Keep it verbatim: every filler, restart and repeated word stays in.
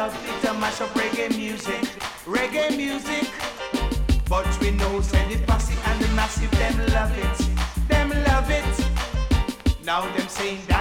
love it to mash up reggae music, reggae music. But we know say the posse and the massive them love it, them love it. Now them saying that